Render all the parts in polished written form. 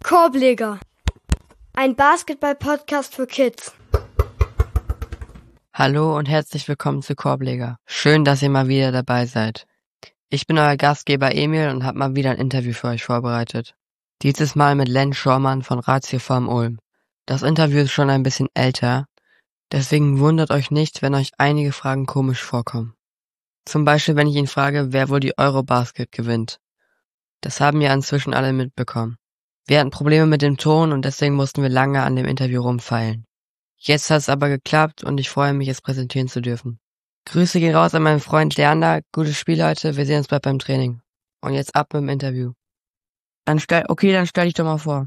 Korbleger, ein Basketball-Podcast für Kids. Hallo und herzlich willkommen zu Korbleger. Schön, dass ihr mal wieder dabei seid. Ich bin euer Gastgeber Emil und habe mal wieder ein Interview für euch vorbereitet. Dieses Mal mit Len Schormann von Ratio Farm Ulm. Das Interview ist schon ein bisschen älter, deswegen wundert euch nicht, wenn euch einige Fragen komisch vorkommen. Zum Beispiel, wenn ich ihn frage, wer wohl die Eurobasket gewinnt. Das haben ja inzwischen alle mitbekommen. Wir hatten Probleme mit dem Ton und deswegen mussten wir lange an dem Interview rumfeilen. Jetzt hat es aber geklappt und ich freue mich, es präsentieren zu dürfen. Grüße gehen raus an meinen Freund Leander. Gutes Spiel heute, wir sehen uns bald beim Training. Und jetzt ab mit dem Interview. Dann stell dich doch mal vor.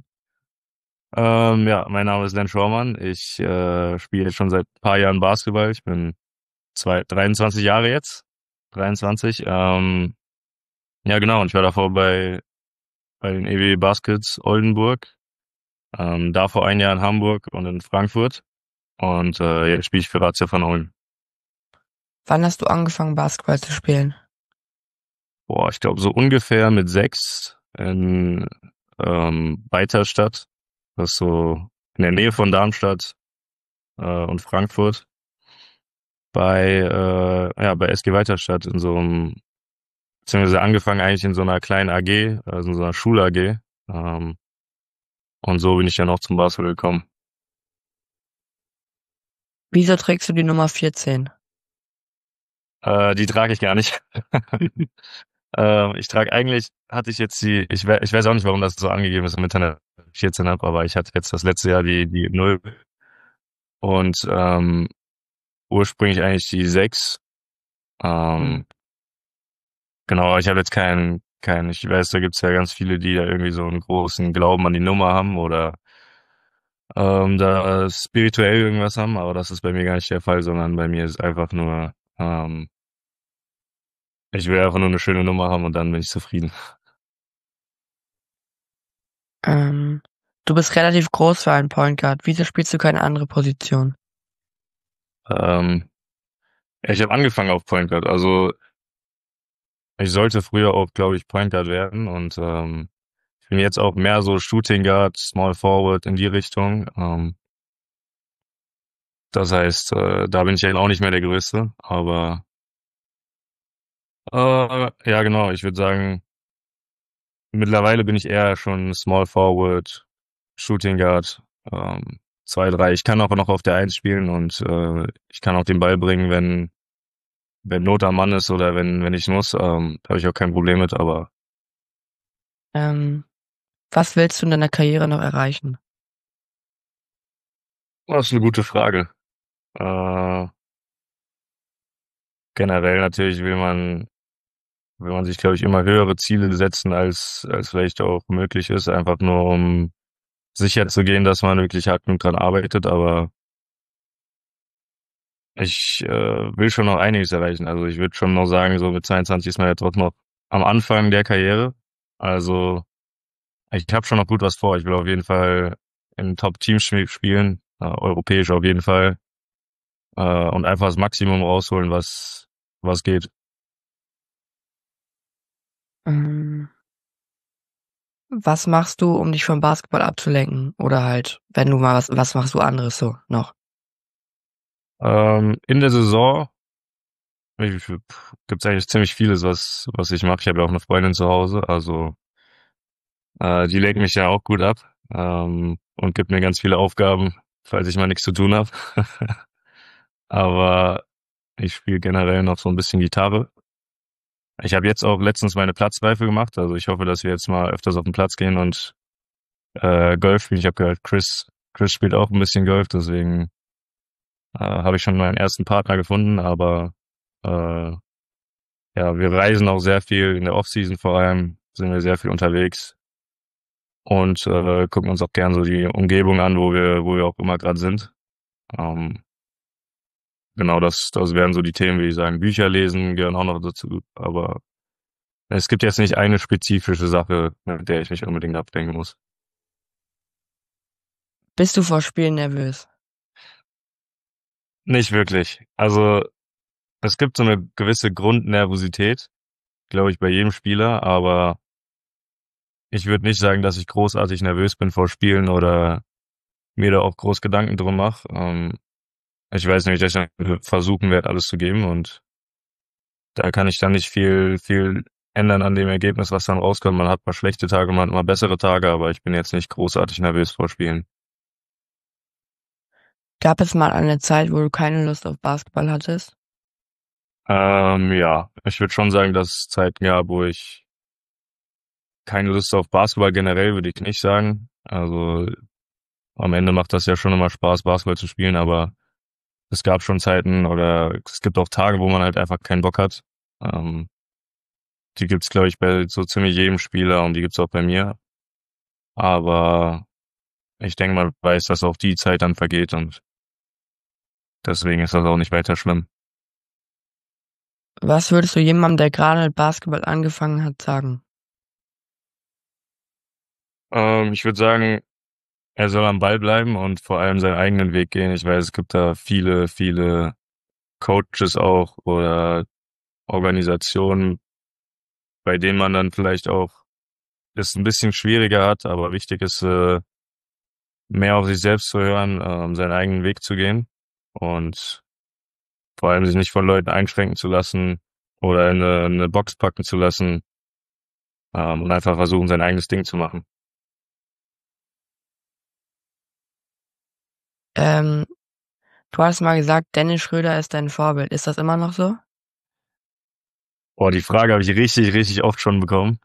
Mein Name ist Len Schormann. Ich spiele jetzt schon seit ein paar Jahren Basketball. Ich bin 23 Jahre jetzt. 23. Ja, genau. Und ich war davor bei den EW Baskets Oldenburg. Davor ein Jahr in Hamburg und in Frankfurt. Und jetzt spiele ich für Ratio Farm Ulm. Wann hast du angefangen, Basketball zu spielen? Ich glaube so ungefähr mit 6 in Weiterstadt. Das ist so in der Nähe von Darmstadt und Frankfurt. Bei SG Weiterstadt beziehungsweise angefangen eigentlich in so einer kleinen AG, also in so einer Schul-AG. Und so bin ich dann auch zum Basketball gekommen. Wieso trägst du die Nummer 14? Die trage ich gar nicht. Ich trage eigentlich, ich weiß auch nicht, warum das so angegeben ist im Internet, 14 habe, aber ich hatte jetzt das letzte Jahr die 0 und ursprünglich eigentlich die 6. Genau, ich habe jetzt ich weiß, da gibt's ja ganz viele, die da irgendwie so einen großen Glauben an die Nummer haben oder da spirituell irgendwas haben, aber das ist bei mir gar nicht der Fall, sondern bei mir ist einfach nur, ich will einfach nur eine schöne Nummer haben und dann bin ich zufrieden. Du bist relativ groß für einen Point Guard. Wieso spielst du keine andere Position? Ich habe angefangen auf Point Guard, also ich sollte früher auch, glaube ich, Point Guard werden und ich bin jetzt auch mehr so Shooting Guard, Small Forward in die Richtung. Das heißt, da bin ich ja auch nicht mehr der Größte, aber ja genau, ich würde sagen, mittlerweile bin ich eher schon Small Forward, Shooting Guard, 2, 3. Ich kann auch noch auf der 1 spielen und ich kann auch den Ball bringen, wenn Not am Mann ist oder wenn ich muss. Da habe ich auch kein Problem mit, aber Was willst du in deiner Karriere noch erreichen? das ist eine gute Frage. Generell natürlich will man sich, glaube ich, immer höhere Ziele setzen, als vielleicht auch möglich ist, einfach nur um sicher zu gehen, dass man wirklich hart genug dran arbeitet, aber ich will schon noch einiges erreichen. Also ich würde schon noch sagen, so mit 22 ist man ja trotzdem noch am Anfang der Karriere. Also ich habe schon noch gut was vor. Ich will auf jeden Fall in Top-Teams spielen, europäisch auf jeden Fall, und einfach das Maximum rausholen, was geht. Was machst du, um dich vom Basketball abzulenken? Oder halt, wenn du mal was machst du anderes so noch? In der Saison gibt's eigentlich ziemlich vieles, was ich mache. Ich habe ja auch eine Freundin zu Hause, also die lenkt mich ja auch gut ab und gibt mir ganz viele Aufgaben, falls ich mal nichts zu tun habe. Aber ich spiele generell noch so ein bisschen Gitarre. Ich habe jetzt auch letztens meine Platzreife gemacht, also ich hoffe, dass wir jetzt mal öfters auf den Platz gehen und Golf spielen. Ich habe gehört, Chris spielt auch ein bisschen Golf, deswegen habe ich schon meinen ersten Partner gefunden, aber äh, ja, wir reisen auch sehr viel, in der Offseason vor allem sind wir sehr viel unterwegs und gucken uns auch gern so die Umgebung an, wo wir auch immer gerade sind. Ähm, genau, das wären so die Themen, wie ich sagen. Bücher lesen gehören auch noch dazu, aber es gibt jetzt nicht eine spezifische Sache, mit der ich mich unbedingt abdenken muss. Bist du vor Spielen nervös? Nicht wirklich. Also es gibt so eine gewisse Grundnervosität, glaube ich, bei jedem Spieler, aber ich würde nicht sagen, dass ich großartig nervös bin vor Spielen oder mir da auch groß Gedanken drum mache. Ich weiß nämlich, dass ich dann versuchen werde, alles zu geben und da kann ich dann nicht viel ändern an dem Ergebnis, was dann rauskommt. Man hat mal schlechte Tage, man hat mal bessere Tage, aber ich bin jetzt nicht großartig nervös vor Spielen. Gab es mal eine Zeit, wo du keine Lust auf Basketball hattest? Ja, ich würde schon sagen, dass es Zeiten gab, wo ich keine Lust auf Basketball generell, würde ich nicht sagen. Also am Ende macht das ja schon immer Spaß, Basketball zu spielen, aber es gab schon Zeiten oder es gibt auch Tage, wo man halt einfach keinen Bock hat. Ähm, Die gibt's, glaube ich, bei so ziemlich jedem Spieler und die gibt's auch bei mir. Aber ich denke, man weiß, dass auch die Zeit dann vergeht und deswegen ist das auch nicht weiter schlimm. Was würdest du jemandem, der gerade mit Basketball angefangen hat, sagen? Ich würde sagen, er soll am Ball bleiben und vor allem seinen eigenen Weg gehen. Ich weiß, es gibt da viele Coaches auch oder Organisationen, bei denen man dann vielleicht auch es ein bisschen schwieriger hat, aber wichtig ist, mehr auf sich selbst zu hören, seinen eigenen Weg zu gehen und vor allem sich nicht von Leuten einschränken zu lassen oder in eine Box packen zu lassen, und einfach versuchen, sein eigenes Ding zu machen. Ähm, Du hast mal gesagt, Dennis Schröder ist dein Vorbild. Ist das immer noch so? Boah, die Frage habe ich richtig oft schon bekommen.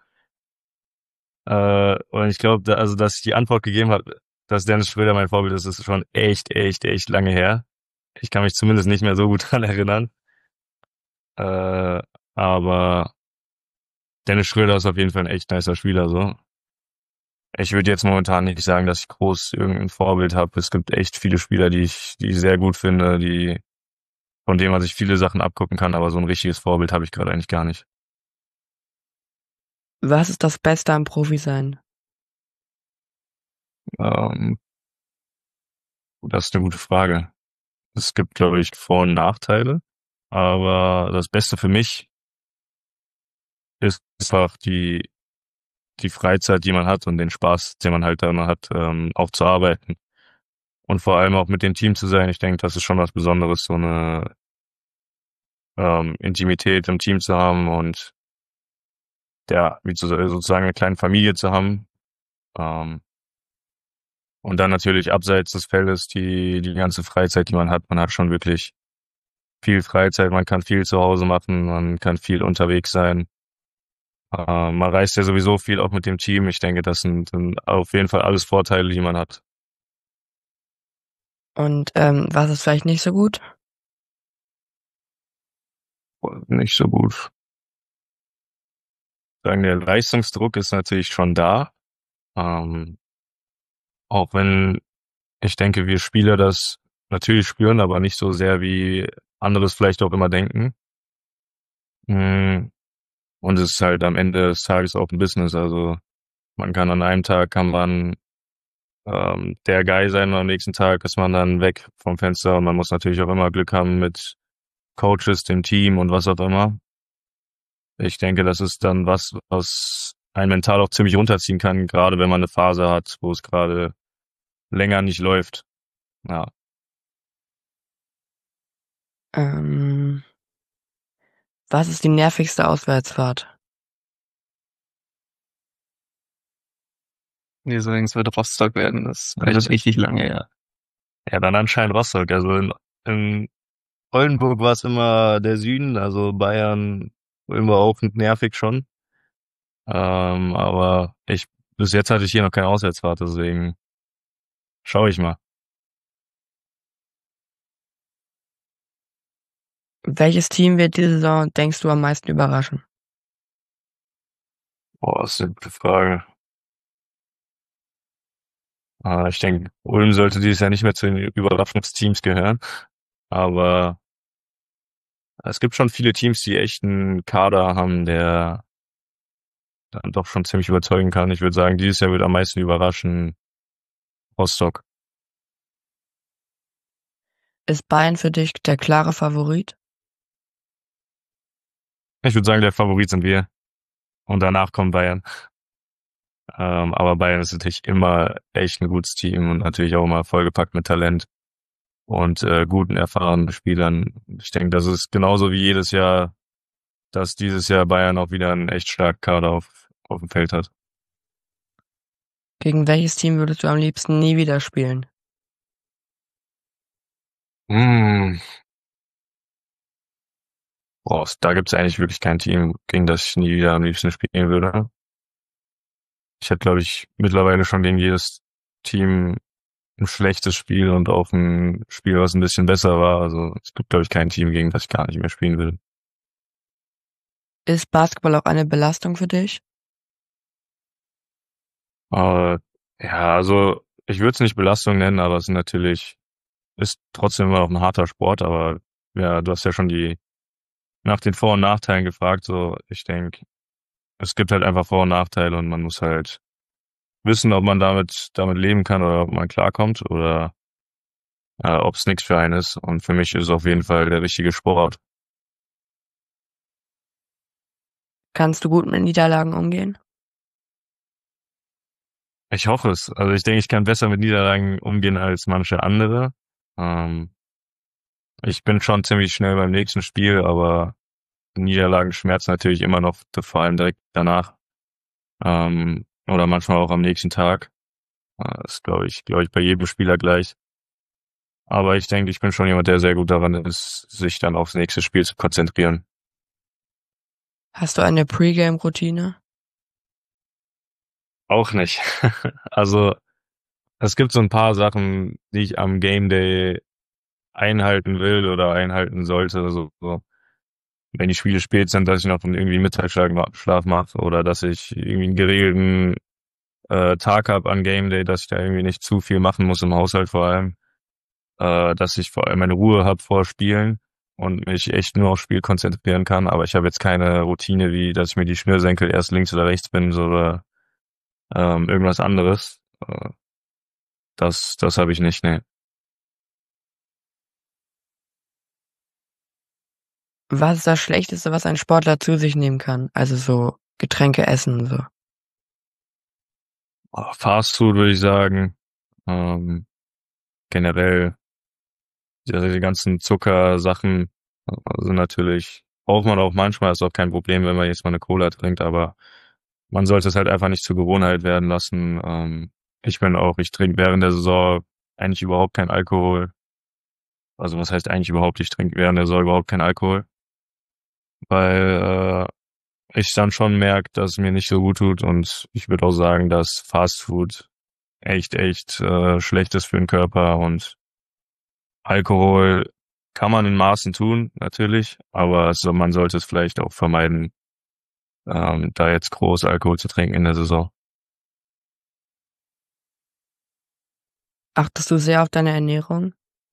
Und ich glaube, also dass ich die Antwort gegeben habe, dass Dennis Schröder mein Vorbild ist, ist schon echt lange her. Ich kann mich zumindest nicht mehr so gut dran erinnern. Äh, aber Dennis Schröder ist auf jeden Fall ein echt nicer Spieler, so. Ich würde jetzt momentan nicht sagen, dass ich groß irgendein Vorbild habe. Es gibt echt viele Spieler, die ich sehr gut finde, von denen man sich viele Sachen abgucken kann, aber so ein richtiges Vorbild habe ich gerade eigentlich gar nicht. Was ist das Beste am Profi-Sein? Ähm, Das ist eine gute Frage. Es gibt, glaube ich, Vor- und Nachteile, aber das Beste für mich ist einfach die Freizeit, die man hat und den Spaß, den man halt dann hat, auch zu arbeiten. Und vor allem auch mit dem Team zu sein. Ich denke, das ist schon was Besonderes, so eine Intimität im Team zu haben und sozusagen eine kleine Familie zu haben. Ähm, und dann natürlich abseits des Feldes die ganze Freizeit, die man hat. Man hat schon wirklich viel Freizeit, man kann viel zu Hause machen, man kann viel unterwegs sein. Man reist ja sowieso viel auch mit dem Team. Ich denke, das sind auf jeden Fall alles Vorteile, die man hat. Und was ist vielleicht nicht so gut? Nicht so gut. Sagen, der Leistungsdruck ist natürlich schon da. Ähm, Auch wenn ich denke, wir Spieler das natürlich spüren, aber nicht so sehr, wie andere es vielleicht auch immer denken. Mm, Und es ist halt am Ende des Tages auch ein Business. Also man kann an einem Tag kann man der Guy sein und am nächsten Tag ist man dann weg vom Fenster und man muss natürlich auch immer Glück haben mit Coaches, dem Team und was auch immer. Ich denke, das ist dann was einen mental auch ziemlich runterziehen kann, gerade wenn man eine Phase hat, wo es gerade länger nicht läuft. Ja. Ähm, Was ist die nervigste Auswärtsfahrt? Nee, so es wird Rostock werden. Das ist echt richtig lange, ja. Ja, dann anscheinend Rostock. Also in Oldenburg war es immer der Süden, also Bayern, Ulm war auch nervig schon. Aber bis jetzt hatte ich hier noch keine Auswärtsfahrt, deswegen schaue ich mal. Welches Team wird diese Saison, denkst du, am meisten überraschen? Boah, das ist eine gute Frage. Ich denke, Ulm sollte dieses Jahr nicht mehr zu den Überraschungsteams gehören. Aber es gibt schon viele Teams, die echt einen Kader haben, der dann doch schon ziemlich überzeugen kann. Ich würde sagen, dieses Jahr wird am meisten überraschen Rostock. Ist Bayern für dich der klare Favorit? Ich würde sagen, der Favorit sind wir. Und danach kommt Bayern. Aber Bayern ist natürlich immer echt ein gutes Team und natürlich auch immer vollgepackt mit Talent und guten, erfahrenen Spielern. Ich denke, das ist genauso wie jedes Jahr, dass dieses Jahr Bayern auch wieder einen echt starken Kader auf dem Feld hat. Gegen welches Team würdest du am liebsten nie wieder spielen? Hm. Boah, da gibt's eigentlich wirklich kein Team, gegen das ich nie wieder am liebsten spielen würde. Ich hätte, glaube ich, mittlerweile schon gegen jedes Team ein schlechtes Spiel und auch ein Spiel, was ein bisschen besser war. Also es gibt, glaube ich, kein Team, gegen das ich gar nicht mehr spielen will. Ist Basketball auch eine Belastung für dich? Aber ja, also ich würde es nicht Belastung nennen, aber es ist trotzdem immer noch ein harter Sport. Aber ja, du hast ja schon nach den Vor- und Nachteilen gefragt. So, ich denke, es gibt halt einfach Vor- und Nachteile und man muss halt wissen, ob man damit leben kann oder ob man klarkommt oder ob es nichts für einen ist. Und für mich ist es auf jeden Fall der richtige Sport. Kannst du gut mit Niederlagen umgehen? Ich hoffe es. Also ich denke, ich kann besser mit Niederlagen umgehen als manche andere. Ähm, Ich bin schon ziemlich schnell beim nächsten Spiel, aber Niederlagen schmerzen natürlich immer noch, vor allem direkt danach. Oder manchmal auch am nächsten Tag. Das ist, glaube ich, bei jedem Spieler gleich. Aber ich denke, ich bin schon jemand, der sehr gut daran ist, sich dann aufs nächste Spiel zu konzentrieren. Hast du eine Pre-Game-Routine? Auch nicht. Also, es gibt so ein paar Sachen, die ich am Game Day einhalten will oder einhalten sollte. So, wenn die Spiele spät sind, dass ich noch irgendwie Mittagsschlaf mache oder dass ich irgendwie einen geregelten Tag habe an Game Day, dass ich da irgendwie nicht zu viel machen muss im Haushalt vor allem. Dass ich vor allem meine Ruhe habe vor Spielen und mich echt nur aufs Spiel konzentrieren kann. Aber ich habe jetzt keine Routine, wie dass ich mir die Schnürsenkel erst links oder rechts bin oder irgendwas anderes. Das habe ich nicht, ne. Was ist das Schlechteste, was ein Sportler zu sich nehmen kann? Also so Getränke essen und so. Fast Food würde ich sagen. Generell die ganzen Zuckersachen sind natürlich, braucht man auch manchmal, ist auch kein Problem, wenn man jetzt mal eine Cola trinkt, aber man sollte es halt einfach nicht zur Gewohnheit werden lassen. Ich trinke während der Saison eigentlich überhaupt keinen Alkohol. Also was heißt eigentlich überhaupt? Ich trinke während der Saison überhaupt keinen Alkohol, weil ich dann schon merke, dass es mir nicht so gut tut und ich würde auch sagen, dass Fast Food echt schlecht ist für den Körper und Alkohol kann man in Maßen tun, natürlich, aber man sollte es vielleicht auch vermeiden, da jetzt groß Alkohol zu trinken in der Saison. Achtest du sehr auf deine Ernährung?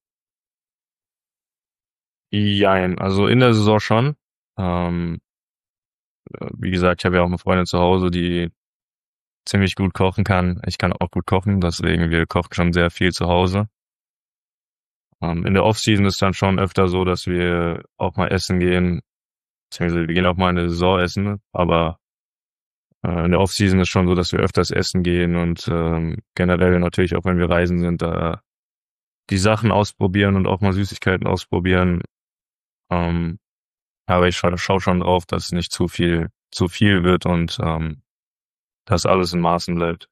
Jein, also in der Saison schon. Ähm, Wie gesagt, ich habe ja auch eine Freundin zu Hause, die ziemlich gut kochen kann. Ich kann auch gut kochen, deswegen wir kochen schon sehr viel zu Hause. In der Offseason ist dann schon öfter so, dass wir auch mal essen gehen, beziehungsweise wir gehen auch mal in der Saison essen, aber in der Offseason ist schon so, dass wir öfters essen gehen und generell natürlich auch, wenn wir reisen sind, da die Sachen ausprobieren und auch mal Süßigkeiten ausprobieren. Ähm, aber ich schau schon drauf, dass es nicht zu viel wird und dass alles in Maßen bleibt.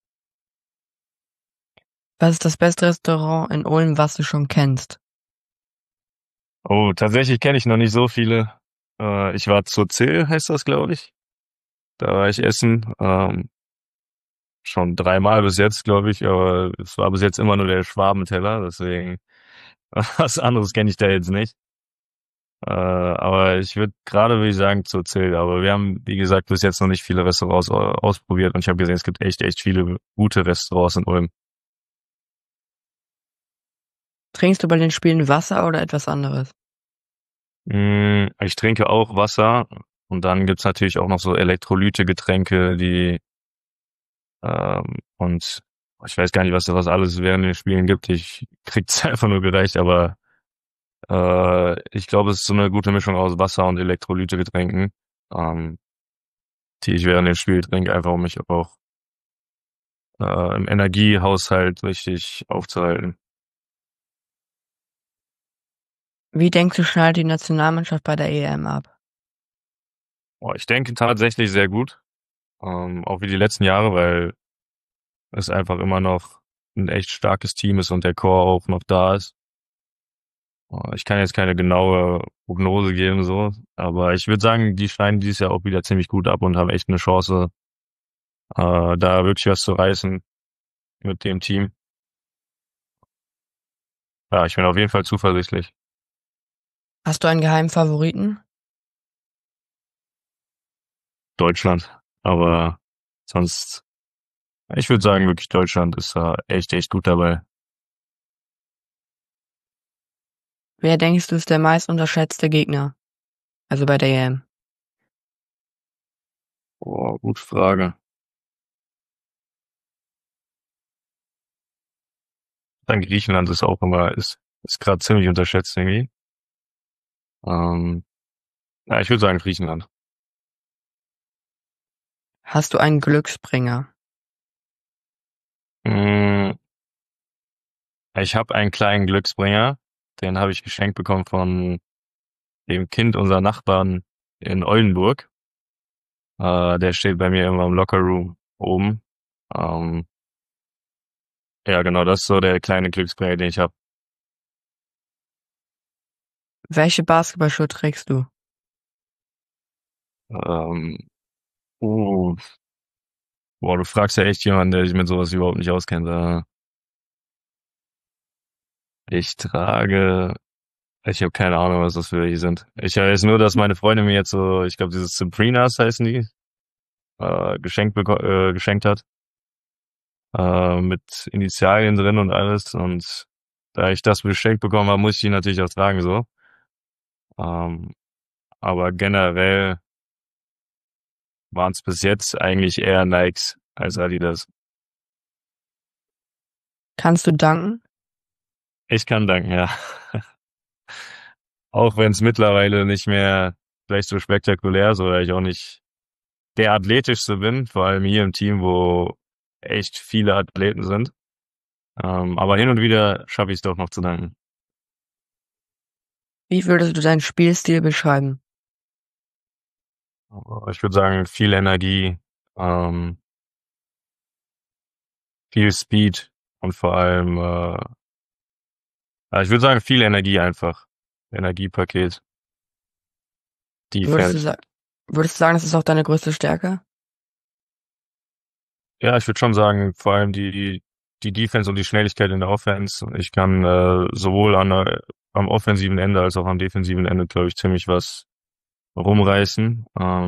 Was ist das beste Restaurant in Ulm, was du schon kennst? Oh, tatsächlich kenne ich noch nicht so viele. Ich war zur Zill, heißt das, glaube ich. Da war ich essen. Schon 3-mal bis jetzt, glaube ich, aber es war bis jetzt immer nur der Schwabenteller, deswegen was anderes kenne ich da jetzt nicht. Aber würde ich sagen, zur Zill. Aber wir haben, wie gesagt, bis jetzt noch nicht viele Restaurants ausprobiert und ich habe gesehen, es gibt echt viele gute Restaurants in Ulm. Trinkst du bei den Spielen Wasser oder etwas anderes? Ich trinke auch Wasser und dann gibt's natürlich auch noch so Elektrolyte-Getränke, und ich weiß gar nicht, was alles während den Spielen gibt. Ich krieg's einfach nur gereicht, aber ich glaube, es ist so eine gute Mischung aus Wasser und Elektrolyte-Getränken, die ich während dem Spiel trinke, einfach um mich auch im Energiehaushalt richtig aufzuhalten. Wie denkst du, schneidet die Nationalmannschaft bei der EM ab? Ich denke tatsächlich sehr gut, auch wie die letzten Jahre, weil es einfach immer noch ein echt starkes Team ist und der Core auch noch da ist. Ich kann jetzt keine genaue Prognose geben, so, aber ich würde sagen, die schneiden dieses Jahr auch wieder ziemlich gut ab und haben echt eine Chance, da wirklich was zu reißen mit dem Team. Ja, ich bin auf jeden Fall zuversichtlich. Hast du einen geheimen Favoriten? Deutschland, aber sonst, ich würde sagen, wirklich Deutschland ist da echt gut dabei. Wer denkst du ist der meist unterschätzte Gegner? Also bei der EM. Gute Frage. Dann Griechenland ist auch immer, ist gerade ziemlich unterschätzt irgendwie. Ja, ich würde sagen Griechenland. Hast du einen Glücksbringer? Mm, Ich habe einen kleinen Glücksbringer, den habe ich geschenkt bekommen von dem Kind unserer Nachbarn in Oldenburg. Der steht bei mir immer im Lockerroom oben. Ähm, ja, genau, das ist so der kleine Glücksbringer, den ich habe. Welche Basketballschuhe trägst du? Ähm, uh, du fragst ja echt jemanden, der sich mit sowas überhaupt nicht auskennt. Ich habe keine Ahnung, was das für welche sind. Ich weiß nur, dass meine Freundin mir jetzt so, ich glaube, dieses Suprenas heißen die, geschenkt hat. Mit Initialien drin und alles. Und da ich das geschenkt bekommen habe, muss ich die natürlich auch tragen, so. Ähm, aber generell waren es bis jetzt eigentlich eher Nikes als Adidas. Kannst du danken? Ich kann danken, ja. Auch wenn es mittlerweile nicht mehr vielleicht so spektakulär ist oder ich auch nicht der athletischste bin, vor allem hier im Team, wo echt viele Athleten sind. Aber hin und wieder schaffe ich es doch noch zu danken. Wie würdest du deinen Spielstil beschreiben? Aber ich würde sagen, viel Energie, ähm, viel Speed und vor allem, ich würde sagen, viel Energie einfach. Energiepaket, Würdest du, Defense. sa würdest du sagen, das ist auch deine größte Stärke? Ja, ich würde schon sagen, vor allem die Defense und die Schnelligkeit in der Offense. Ich kann sowohl am offensiven Ende als auch am defensiven Ende, glaube ich, ziemlich was rumreißen.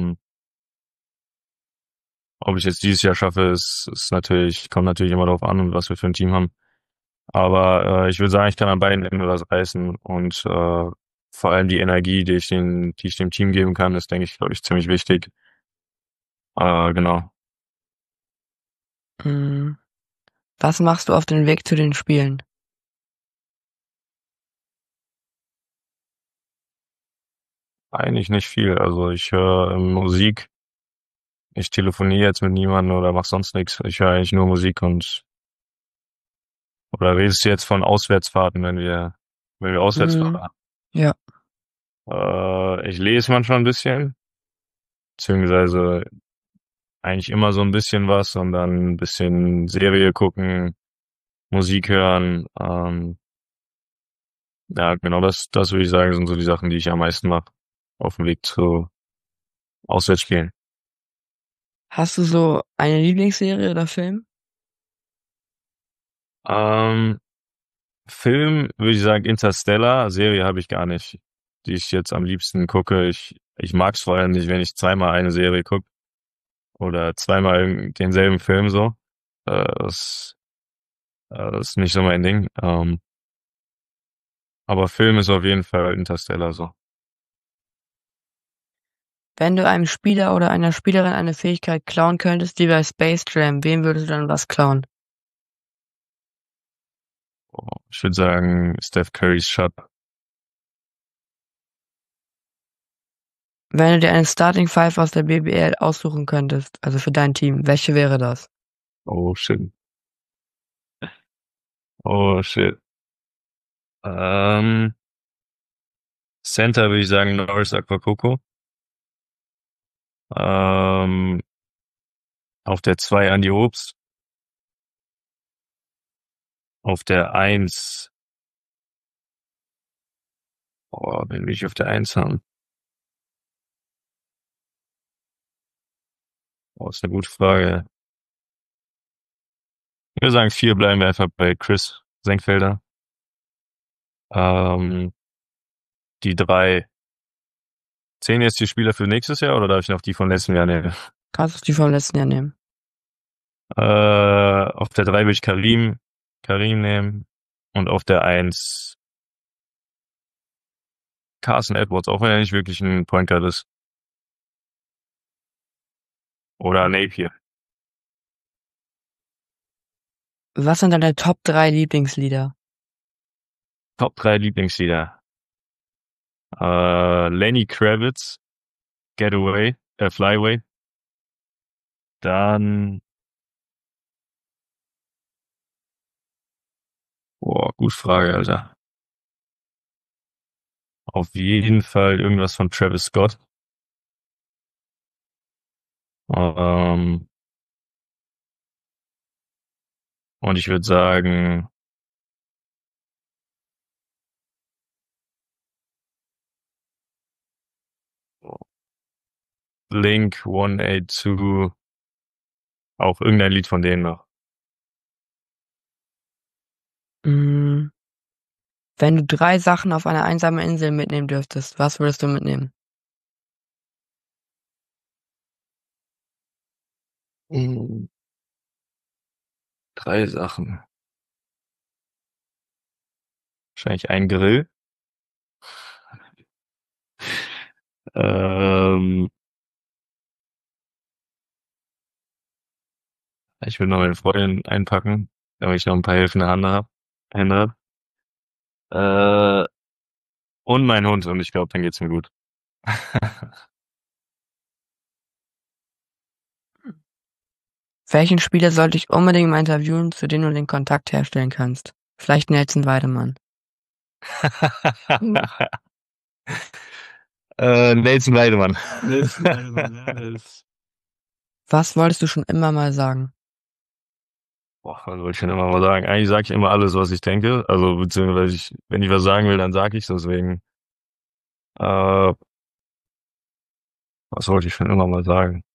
Ob ich jetzt dieses Jahr schaffe, kommt natürlich immer darauf an, was wir für ein Team haben. Aber ich würde sagen, ich kann an beiden Enden was reißen und vor allem die Energie, die ich dem Team geben kann, ist, denke ich, glaube ich, ziemlich wichtig. Genau. Hm. Was machst du auf dem Weg zu den Spielen? Eigentlich nicht viel. Also ich höre Musik. Ich telefoniere jetzt mit niemandem oder mache sonst nichts. Ich höre eigentlich nur Musik oder redest du jetzt von Auswärtsfahrten, wenn wir Auswärtsfahrten Mhm. Ja. haben? Ich lese manchmal ein bisschen, beziehungsweise eigentlich immer so ein bisschen was und dann ein bisschen Serie gucken, Musik hören. Ja, genau das würde ich sagen, sind so die Sachen, die ich am meisten mache auf dem Weg zu Auswärtsspielen. Hast du so eine Lieblingsserie oder Film? Ähm, Film würde ich sagen Interstellar, Serie habe ich gar nicht, die ich jetzt am liebsten gucke. Ich mag es vor allem nicht, wenn ich zweimal eine Serie gucke oder zweimal denselben Film so. Das ist nicht so mein Ding. Aber Film ist auf jeden Fall Interstellar so. Wenn du einem Spieler oder einer Spielerin eine Fähigkeit klauen könntest, wie bei Space Jam, wem würdest du dann was klauen? Ich würde sagen Steph Currys Shot. Wenn du dir eine Starting Five aus der BBL aussuchen könntest, also für dein Team, welche wäre das? Oh shit. Oh, shit. Ähm, Center würde ich sagen Norris Aquacoco. Ähm, auf der 2 Andi Obst. Auf der 1. Wen will ich auf der 1 haben? Ist eine gute Frage. Ich würde sagen, 4 bleiben wir einfach bei Chris Senkfelder. Ähm, die 3. Zählen jetzt die Spieler für nächstes Jahr oder darf ich noch die von letztem Jahr nehmen? Kannst du die vom letzten Jahr nehmen? Auf der 3 würde ich Karim nehmen. Und auf der 1 Carson Edwards, auch wenn er nicht wirklich ein Point Guard ist. Oder Napier. Was sind deine Top 3 Lieblingslieder? Top 3 Lieblingslieder. Lenny Kravitz, Getaway, Flyway. Dann, gute Frage, Alter. Auf jeden Fall irgendwas von Travis Scott. Und ich würde sagen, Blink 182, auch irgendein Lied von denen noch. Wenn du 3 Sachen auf einer einsamen Insel mitnehmen dürftest, was würdest du mitnehmen? Mm, 3 Sachen. Wahrscheinlich ein Grill. Ähm, ich will noch meine Freundin einpacken, damit ich noch ein paar helfende Hände hab. Und mein Hund, und ich glaube, dann geht's mir gut. Welchen Spieler sollte ich unbedingt mal interviewen, zu dem du den Kontakt herstellen kannst? Vielleicht Nelson Weidemann. Nelson Weidemann. Nelson Weidemann, ja, Was wolltest du schon immer mal sagen? Was wollte ich denn immer mal sagen? Eigentlich sage ich immer alles, was ich denke. Also, beziehungsweise wenn ich was sagen will, dann sage ich deswegen. Äh, was wollte ich schon immer mal sagen?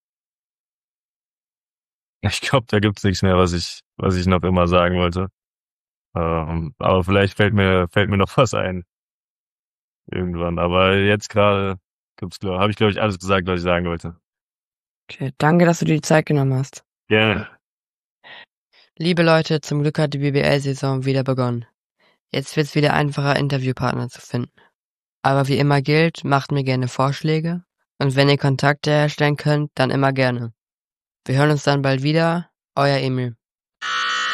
Ich glaube, da gibt's nichts mehr, was ich noch immer sagen wollte. Aber vielleicht fällt mir noch was ein. Irgendwann. Aber jetzt gerade habe ich, glaube ich, alles gesagt, was ich sagen wollte. Okay, danke, dass du dir die Zeit genommen hast. Gerne. Liebe Leute, zum Glück hat die BBL-Saison wieder begonnen. Jetzt wird's wieder einfacher, Interviewpartner zu finden. Aber wie immer gilt, macht mir gerne Vorschläge. Und wenn ihr Kontakte herstellen könnt, dann immer gerne. Wir hören uns dann bald wieder. Euer Emil.